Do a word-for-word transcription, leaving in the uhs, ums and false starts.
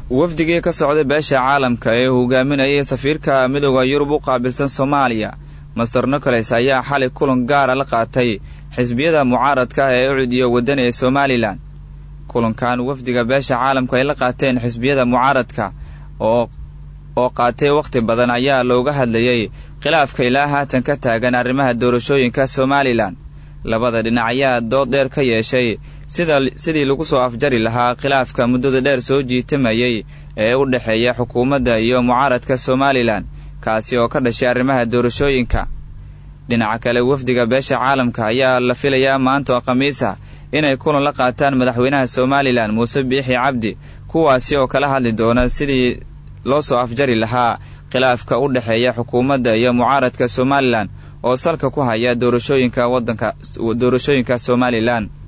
wafdigii ka socday beesha caalamka ee hogaaminayay safiirka midowda Yurub u qaabilsan Soomaaliya Master Nicholas ayaa xalay kulan gaar ah la qaatay xisbiyada mucaaradka ee u cudiyo wadan ee Somaliland kulankan wafdiga beesha caalamka ay la qaateen xisbiyada mucaaradka oo oo qaatay waqti badan ayaa looga hadlayay khilaafka ilaa haatan ka taagan arrimaha doorashooyinka Somaliland labada dhinac ayaa dood dheer ka yeeshay sida sidii lagu soo afjari lahaa khilaafka muddada dheer soo jiitamayay ee u dhaxeeya xukuumadda iyo mucaaradka Somaliland kaasi oo ka dhashay arrimaha doorashooyinka dhinaca kale wafdiga beesha caalamka ayaa la filayaa maanta Khamiisa inay kulan la qaataan madaxweynaha Somaliland Muuse Biixi Cabdi kuwaasi oo kala hadli doona sidii loo soo afjari lahaa khilaafka u dhaxeeya xukuumadda iyo mucaaradka Somaliland oo salka ku haya doorashooyinka wadanka doorashooyinka Somaliland